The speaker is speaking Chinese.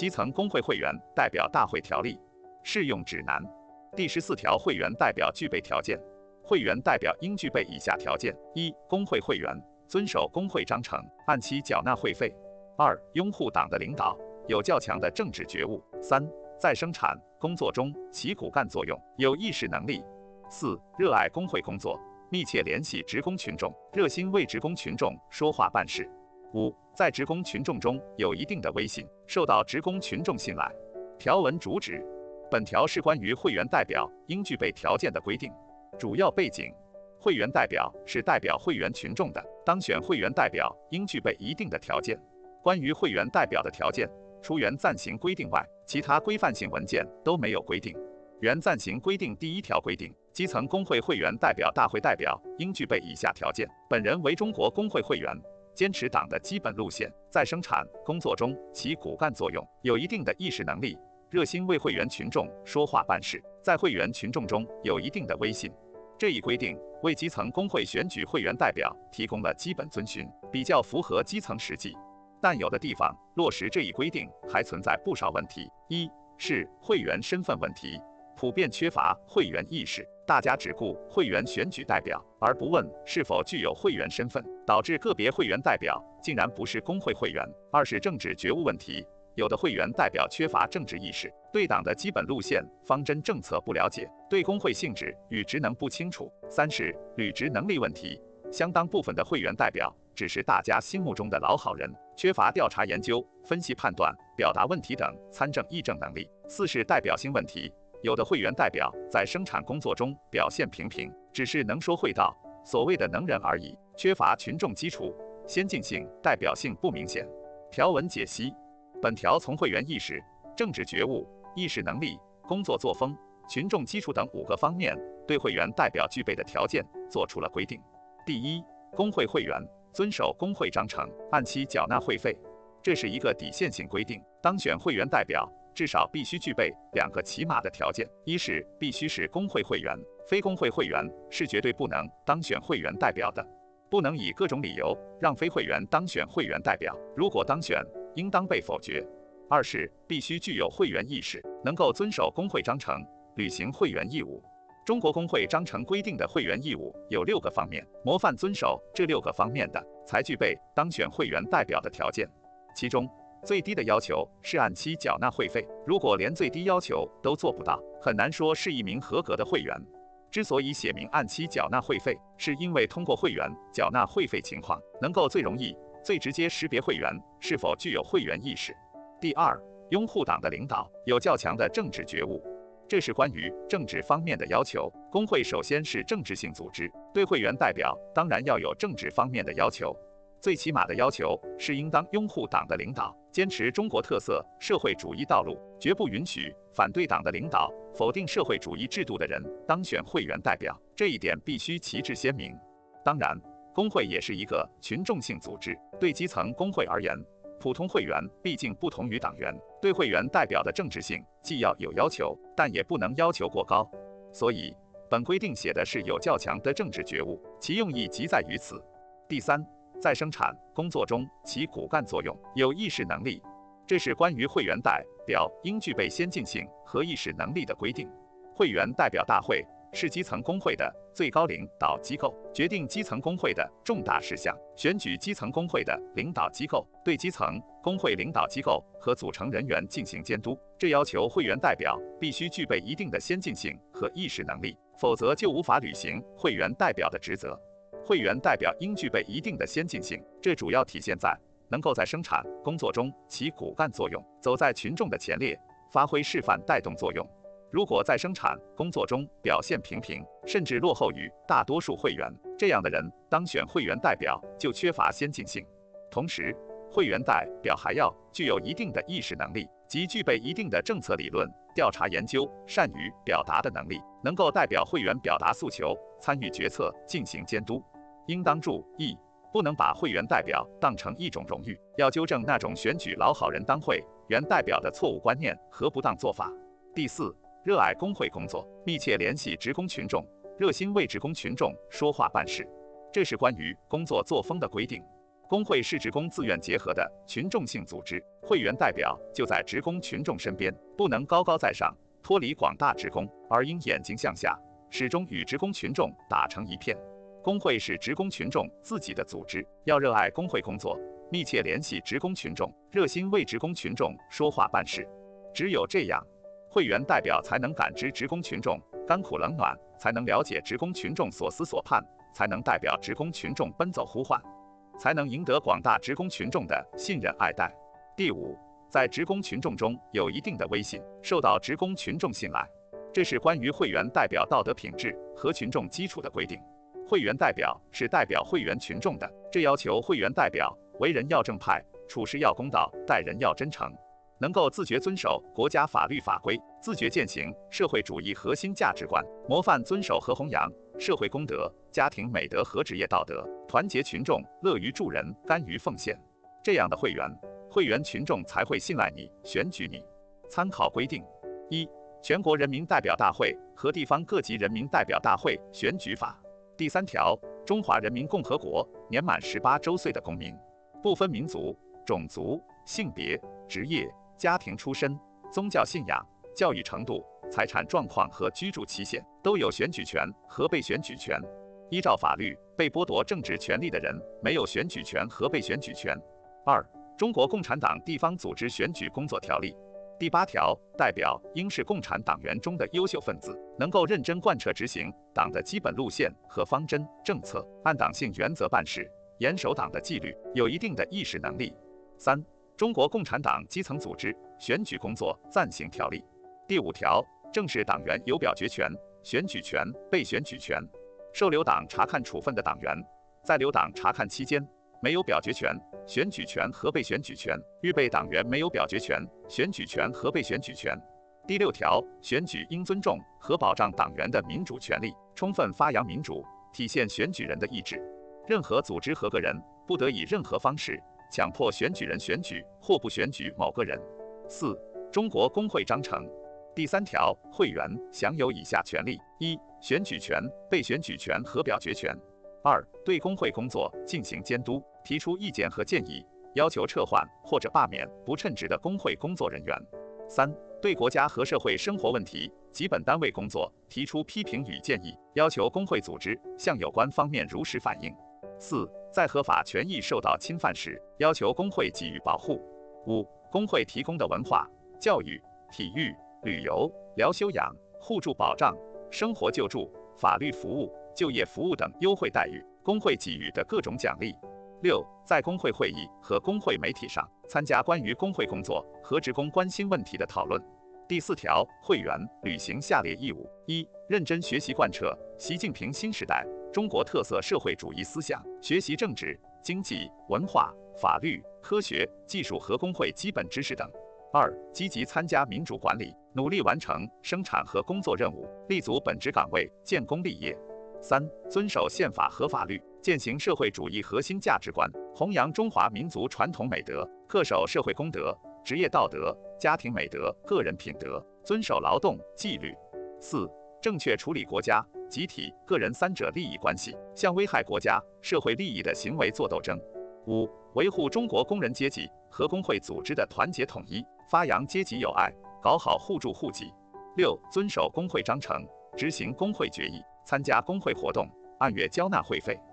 基层工会会员代表大会条例》适用指南第14条，会员代表具备条件。会员代表应具备以下条件：一、工会会员遵守工会章程，按期缴纳会费；二、拥护党的领导，有较强的政治觉悟；三、在生产工作中起骨干作用，有议事能力；四、热爱工会工作，密切联系职工群众，热心为职工群众说话办事；五、在职工群众中有一定的威信，受到职工群众信赖。条文主旨：本条是关于会员代表应具备条件的规定。主要背景：会员代表是代表会员群众的，当选会员代表应具备一定的条件。关于会员代表的条件，除原暂行规定外，其他规范性文件都没有规定。原暂行规定第1条规定，基层工会会员代表大会代表应具备以下条件：本人为中国工会会员，坚持党的基本路线，在生产工作中起骨干作用，有一定的议事能力，热心为会员群众说话办事，在会员群众中有一定的威信。这一规定为基层工会选举会员代表提供了基本遵循，比较符合基层实际。但有的地方落实这一规定还存在不少问题。一是会员身份问题，普遍缺乏会员意识，大家只顾会员选举代表，而不问是否具有会员身份，导致个别会员代表竟然不是工会会员。二是政治觉悟问题，有的会员代表缺乏政治意识，对党的基本路线、方针政策不了解，对工会性质与职能不清楚。三是履职能力问题，相当部分的会员代表只是大家心目中的老好人，缺乏调查研究、分析判断、表达问题等参政议政能力。四是代表性问题，有的会员代表在生产工作中表现平平，只是能说会道，所谓的能人而已，缺乏群众基础，先进性、代表性不明显。条文解析：本条从会员意识、政治觉悟、议事能力、工作作风、群众基础等5个方面，对会员代表具备的条件作出了规定。第一，工会会员遵守工会章程，按期缴纳会费，这是一个底线性规定。当选会员代表至少必须具备2个起码的条件：一是必须是工会会员，非工会会员是绝对不能当选会员代表的，不能以各种理由让非会员当选会员代表，如果当选，应当被否决。二是必须具有会员意识，能够遵守工会章程，履行会员义务。中国工会章程规定的会员义务有6个方面，模范遵守这6个方面的，才具备当选会员代表的条件。其中，最低的要求是按期缴纳会费，如果连最低要求都做不到，很难说是一名合格的会员。之所以写明按期缴纳会费，是因为通过会员缴纳会费情况，能够最容易、最直接识别会员是否具有会员意识。第二，拥护党的领导，有较强的政治觉悟，这是关于政治方面的要求。工会首先是政治性组织，对会员代表当然要有政治方面的要求。最起码的要求是应当拥护党的领导，坚持中国特色社会主义道路，绝不允许反对党的领导、否定社会主义制度的人当选会员代表，这一点必须旗帜鲜明。当然，工会也是一个群众性组织，对基层工会而言，普通会员毕竟不同于党员，对会员代表的政治性既要有要求，但也不能要求过高。所以，本规定写的是有较强的政治觉悟，其用意即在于此。第三，在生产工作中起骨干作用，有议事能力，这是关于会员代表应具备先进性和议事能力的规定。会员代表大会是基层工会的最高领导机构，决定基层工会的重大事项，选举基层工会的领导机构，对基层工会领导机构和组成人员进行监督。这要求会员代表必须具备一定的先进性和议事能力，否则就无法履行会员代表的职责。会员代表应具备一定的先进性，这主要体现在能够在生产工作中起骨干作用，走在群众的前列，发挥示范带动作用。如果在生产工作中表现平平，甚至落后于大多数会员，这样的人当选会员代表就缺乏先进性。同时，会员代表还要具有一定的议事能力，即具备一定的政策理论、调查研究、善于表达的能力，能够代表会员表达诉求，参与决策，进行监督。应当注意，不能把会员代表当成一种荣誉，要纠正那种选举老好人当会员代表的错误观念和不当做法。第四，热爱工会工作，密切联系职工群众，热心为职工群众说话办事，这是关于工作作风的规定。 工会是职工自愿结合的群众性组织，会员代表就在职工群众身边，不能高高在上，脱离广大职工，而应眼睛向下，始终与职工群众打成一片。工会是职工群众自己的组织，要热爱工会工作，密切联系职工群众，热心为职工群众说话办事。只有这样，会员代表才能感知职工群众甘苦冷暖，才能了解职工群众所思所盼，才能代表职工群众奔走呼唤，才能赢得广大职工群众的信任爱戴。第五，在职工群众中有一定的威信，受到职工群众信赖，这是关于会员代表道德品质和群众基础的规定。会员代表是代表会员群众的，这要求会员代表为人要正派，处事要公道，待人要真诚，能够自觉遵守国家法律法规，自觉践行社会主义核心价值观，模范遵守和弘扬社会公德、家庭美德和职业道德，团结群众，乐于助人，甘于奉献。这样的会员群众才会信赖你，选举你。参考规定：一、全国人民代表大会和地方各级人民代表大会选举法。第3条，中华人民共和国年满18周岁的公民，不分民族、种族、性别、职业、家庭出身、宗教信仰、教育程度、财产状况和居住期限，都有选举权和被选举权。依照法律，被剥夺政治权利的人没有选举权和被选举权。2、中国共产党地方组织选举工作条例。第8条，代表应是共产党员中的优秀分子，能够认真贯彻执行党的基本路线和方针政策，按党性原则办事，严守党的纪律，有一定的议事能力。3、中国共产党基层组织选举工作暂行条例。第5条，正式党员有表决权、选举权、被选举权。受留党察看处分的党员，在留党察看期间，没有表决权、选举权和被选举权；预备党员没有表决权、选举权和被选举权。第6条，选举应尊重和保障党员的民主权利，充分发扬民主，体现选举人的意志。任何组织和个人不得以任何方式强迫选举人选举或不选举某个人。4、中国工会章程。第3条，会员享有以下权利：一、选举权、被选举权和表决权。2、对工会工作进行监督，提出意见和建议，要求撤换或者罢免不称职的工会工作人员。3、对国家和社会生活问题及本单位工作提出批评与建议，要求工会组织向有关方面如实反映。4、在合法权益受到侵犯时，要求工会给予保护。5、工会提供的文化、教育、体育、旅游、疗休养、互助保障、生活救助、法律服务、就业服务等优惠待遇，工会给予的各种奖励。6、在工会会议和工会媒体上参加关于工会工作和职工关心问题的讨论。第4条，会员履行下列义务：一、认真学习贯彻习近平新时代中国特色社会主义思想，学习政治、经济、文化、法律、科学、技术和工会基本知识等。2、积极参加民主管理，努力完成生产和工作任务，立足本职岗位，建功立业。3、遵守宪法和法律，践行社会主义核心价值观，弘扬中华民族传统美德，恪守社会公德、职业道德、家庭美德、个人品德，遵守劳动纪律。4、正确处理国家、集体、个人三者利益关系，向危害国家、社会利益的行为作斗争。5、维护中国工人阶级和工会组织的团结统一，发扬阶级友爱，搞好互助互济。6、遵守工会章程，执行工会决议，参加工会活动，按月交纳会费。